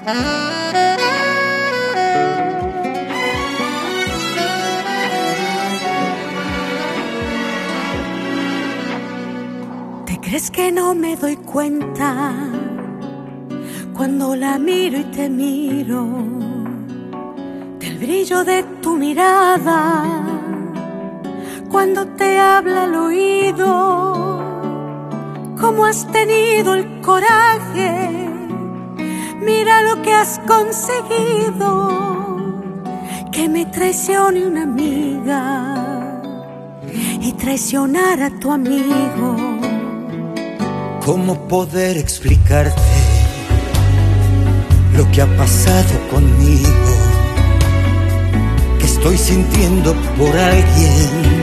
¿Te crees que no me doy cuenta cuando la miro y te miro? Del brillo de tu mirada cuando te habla al oído. ¿Cómo has tenido el coraje? Mira lo que has conseguido. Que me traicione una amiga y traicionar a tu amigo. ¿Cómo poder explicarte lo que ha pasado conmigo? Que estoy sintiendo por alguien